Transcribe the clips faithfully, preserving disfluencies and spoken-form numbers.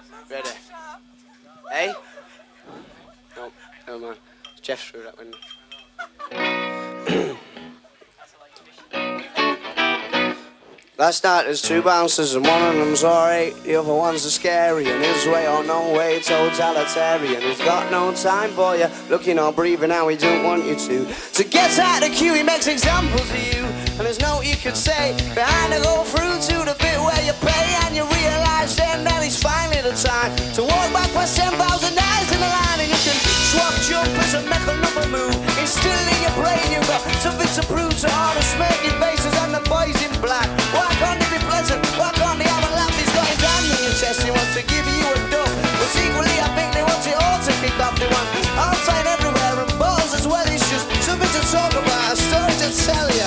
Ready? Hey? No, never mind. Jeff threw that window. Last night there's two bouncers and one of them's alright. The other one's a scary and his way or no way totalitarian. He's got no time for you, looking or breathing how he don't want you to. To get out the queue he makes examples of you, and there's no you could say behind to go through to the bit where you pay, and you realise then that it's finally the time to walk back past ten thousand eyes in the line, and you can swap jumpers and make another move. It's still in your brain, you've got something to prove to all the smirking faces and the boys in black. Why can't he be pleasant? Why can't he have a laugh? He's got his hand in your chest, he wants to give you a duck, but secretly I think they want it all to kick off. They want outside everywhere and balls as well. It's just something to talk about, a story to tell ya.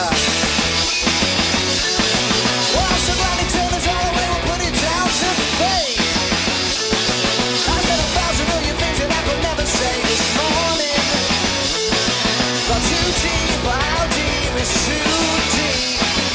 Well, I'm so glad he turned us all away, we'll put it down to fate. I said a thousand million things that I could never say this morning. Got too deep, but how deep is too deep?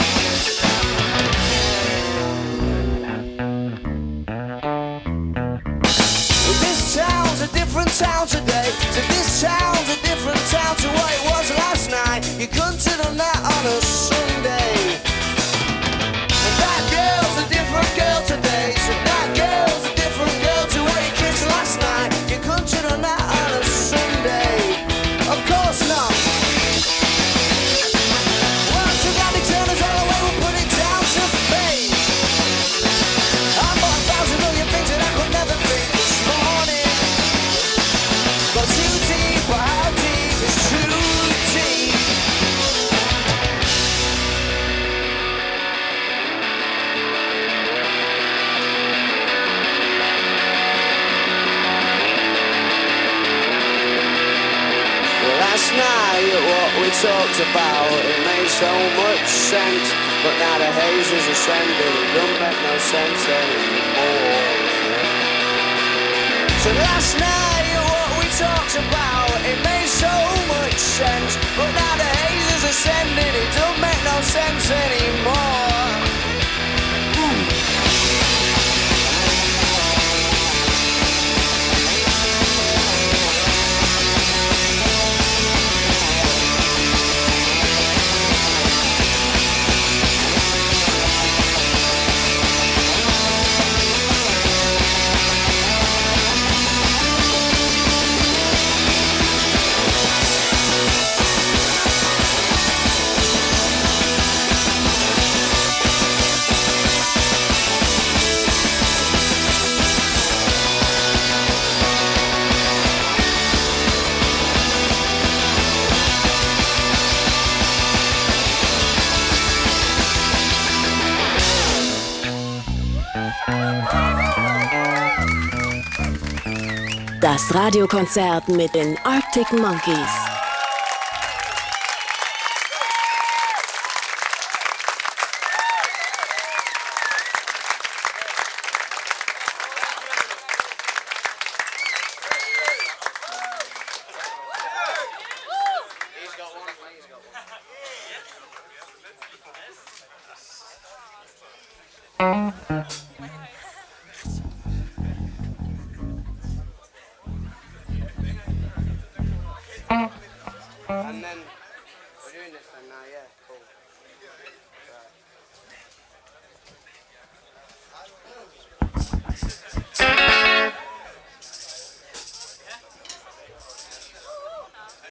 This town's a different town today. So this town's a different town to what it was last night. You couldn't have done that on a Sunday. And that girl's a different girl today. So that girl's a different girl to what you kissed last night. You couldn't have done that on a Sunday. Of course not. Well, I'm so glad they turned us all away, we'll put it down to fate. I bought a thousand million things that I could never think this morning. Got too deep, but how deep is too deep? Well, last night what we talked about, it made so much sense, but now the haze is ascending, it don't make no sense anymore. So last night what we talked about, it made so much sense, but now the haze is ascending, it don't make no sense anymore. Das Radiokonzert mit den Arctic Monkeys. And then we're doing this then now, yeah, cool. Right.